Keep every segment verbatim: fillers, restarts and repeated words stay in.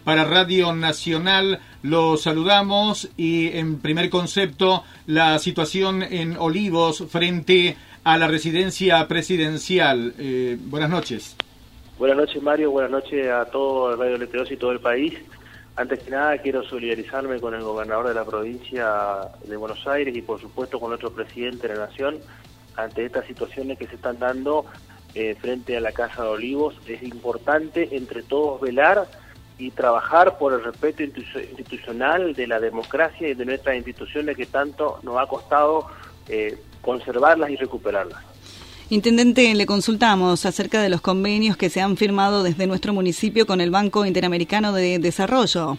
para Radio Nacional. Lo saludamos y en primer concepto la situación en Olivos frente a la residencia presidencial. Eh, buenas noches. Buenas noches, Mario. Buenas noches a todo el Radio Letreros y todo el país. Antes que nada quiero solidarizarme con el gobernador de la provincia de Buenos Aires y por supuesto con nuestro presidente de la Nación ante estas situaciones que se están dando eh, frente a la Casa de Olivos. Es importante entre todos velar y trabajar por el respeto institucional de la democracia y de nuestras instituciones que tanto nos ha costado eh, conservarlas y recuperarlas. Intendente, le consultamos acerca de los convenios que se han firmado desde nuestro municipio con el Banco Interamericano de Desarrollo.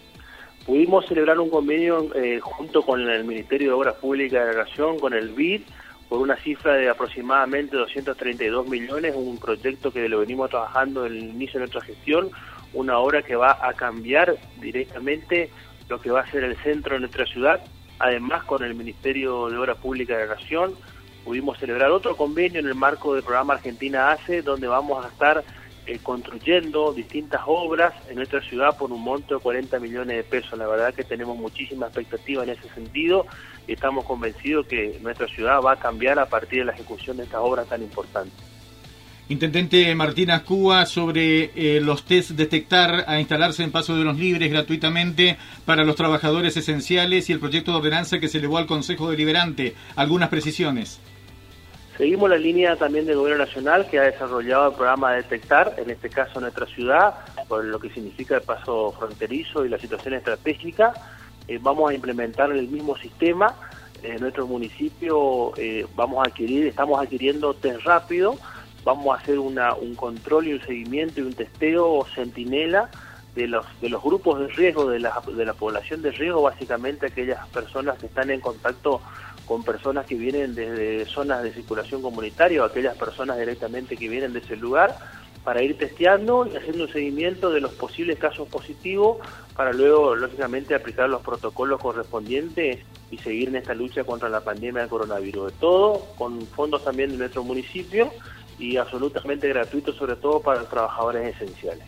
Pudimos celebrar un convenio eh, junto con el Ministerio de Obras Públicas de la Nación, con el B I D, por una cifra de aproximadamente doscientos treinta y dos millones, un proyecto que lo venimos trabajando desde el inicio de nuestra gestión, una obra que va a cambiar directamente lo que va a ser el centro de nuestra ciudad. Además, con el Ministerio de Obras Públicas de la Nación, pudimos celebrar otro convenio en el marco del programa Argentina Hace, donde vamos a estar eh, construyendo distintas obras en nuestra ciudad por un monto de cuarenta millones de pesos. La verdad que tenemos muchísima expectativa en ese sentido y estamos convencidos que nuestra ciudad va a cambiar a partir de la ejecución de estas obras tan importantes. Intendente Martín Ascúa, sobre eh, los test detectar a instalarse en Paso de los Libres gratuitamente para los trabajadores esenciales y el proyecto de ordenanza que se elevó al Consejo Deliberante. ¿Algunas precisiones? Seguimos la línea también del Gobierno Nacional que ha desarrollado el programa de detectar, en este caso nuestra ciudad, por lo que significa el paso fronterizo y la situación estratégica. Eh, vamos a implementar el mismo sistema. En nuestro municipio eh, vamos a adquirir, estamos adquiriendo test rápido. Vamos a hacer una, un control y un seguimiento y un testeo centinela de los de los grupos de riesgo, de la, de la población de riesgo, básicamente aquellas personas que están en contacto con personas que vienen desde zonas de circulación comunitaria o aquellas personas directamente que vienen de ese lugar, para ir testeando y haciendo un seguimiento de los posibles casos positivos para luego, lógicamente, aplicar los protocolos correspondientes y seguir en esta lucha contra la pandemia del coronavirus. De todo, con fondos también de nuestro municipio, y absolutamente gratuito, sobre todo para los trabajadores esenciales.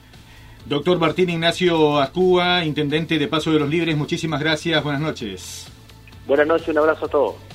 Doctor Martín Ignacio Ascúa, Intendente de Paso de los Libres, muchísimas gracias, buenas noches. Buenas noches, un abrazo a todos.